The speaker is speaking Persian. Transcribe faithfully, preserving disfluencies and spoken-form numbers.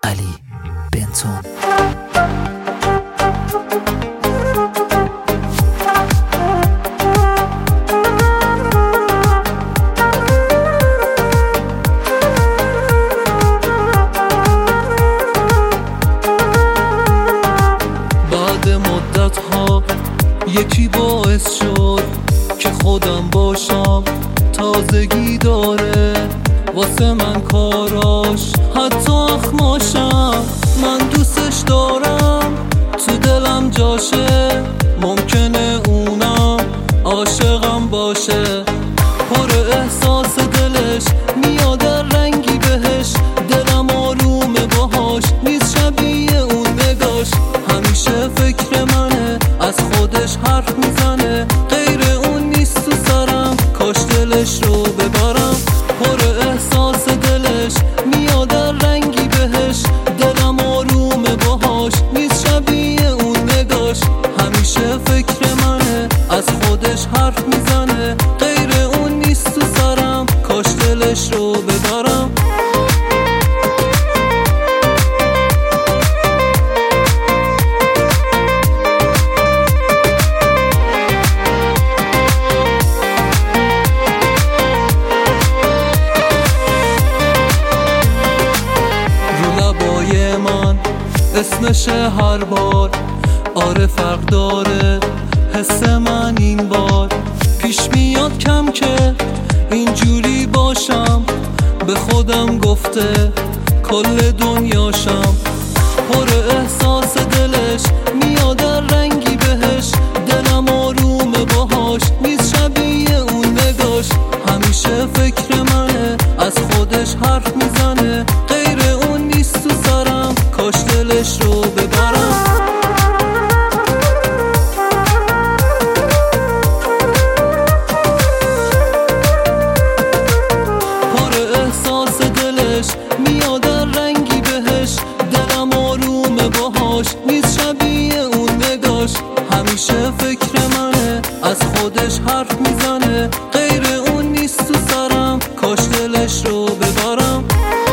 علی بنتون. بعد مدت ها یکی باعث شد که خودم باشم، تازگی داره واسه من کاراش، حتی اخماشم. من دوستش دارم، تو دلم جاشه، ممکنه اونم عاشقم باشه. پر احساس دلش میاد رنگی بهش، دلم آرومه باهاش، نیست شبیه اون نگاش. همیشه فکر منه، از خودش حرف میزنه، غیر اون نیست تو سرم، کاش دلش رو ببرم. پر احساس دلش میاد رنگی بهش، دلم آرومه باهاش، نیست شبیه اون نگاش. همیشه فکر منه، از خودش حرف میزنه، غیر اون نیست تو سرم، کاش دلش رو ببرم. اسمشه هر بار، آره فرق داره حس من این بار. پیش میاد کم که اینجوری باشم، به خودم گفته کل دنیاشم. پر احساس دلش میاد رنگی بهش، دلم آرومه باهاش، نیست شبیه اون نگاش. همیشه فکر منه، از خودش حرف میزنه، غیر اون نیست تو سرم، کاش دلش رو ببرم. پر احساس دلش میاد رنگی بهش، دلم آرومه باهاش، نیست شبیه اون نگاش. همیشه فکر منه، از خودش حرف میزنه، غیر اون نیست تو سرم، کاش دلش رو ببرم.